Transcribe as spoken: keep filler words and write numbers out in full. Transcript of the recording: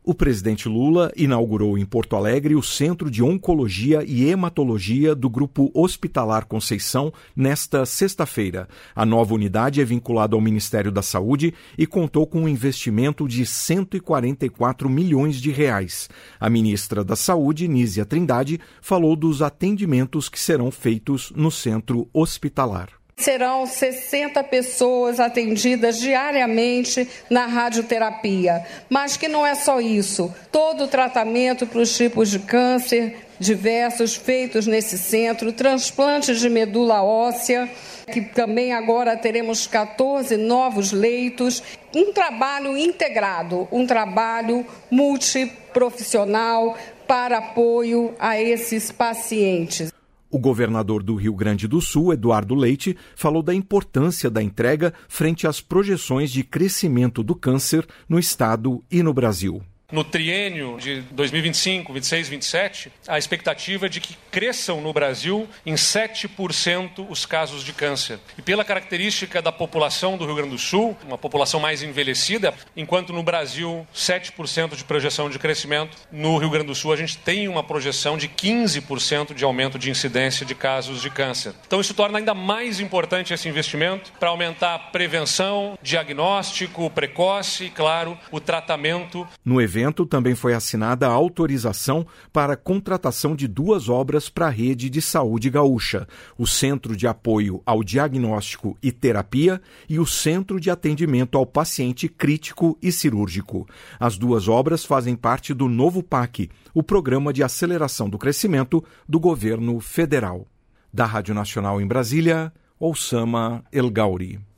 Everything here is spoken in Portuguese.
O presidente Lula inaugurou em Porto Alegre o Centro de Oncologia e Hematologia do Grupo Hospitalar Conceição nesta sexta-feira. A nova unidade é vinculada ao Ministério da Saúde e contou com um investimento de cento e quarenta e quatro milhões de reais. A ministra da Saúde, Nízia Trindade, falou dos atendimentos que serão feitos no centro hospitalar. Serão sessenta pessoas atendidas diariamente na radioterapia. Mas que não é só isso. Todo o tratamento para os tipos de câncer diversos feitos nesse centro, transplantes de medula óssea, que também agora teremos catorze novos leitos. Um trabalho integrado, um trabalho multiprofissional para apoio a esses pacientes. O governador do Rio Grande do Sul, Eduardo Leite, falou da importância da entrega frente às projeções de crescimento do câncer no estado e no Brasil. No triênio de dois mil e vinte e cinco, vinte e seis, vinte e sete, a expectativa é de que cresçam no Brasil em sete por cento os casos de câncer. E pela característica da população do Rio Grande do Sul, uma população mais envelhecida, enquanto no Brasil sete por cento de projeção de crescimento, no Rio Grande do Sul a gente tem uma projeção de quinze por cento de aumento de incidência de casos de câncer. Então isso torna ainda mais importante esse investimento para aumentar a prevenção, diagnóstico precoce e, claro, o tratamento. No evento também foi assinada a autorização para a contratação de duas obras para a rede de saúde gaúcha, o Centro de Apoio ao Diagnóstico e Terapia e o Centro de Atendimento ao Paciente Crítico e Cirúrgico. As duas obras fazem parte do novo P A C, o Programa de Aceleração do Crescimento do Governo Federal. Da Rádio Nacional em Brasília, Oussama El Gauri.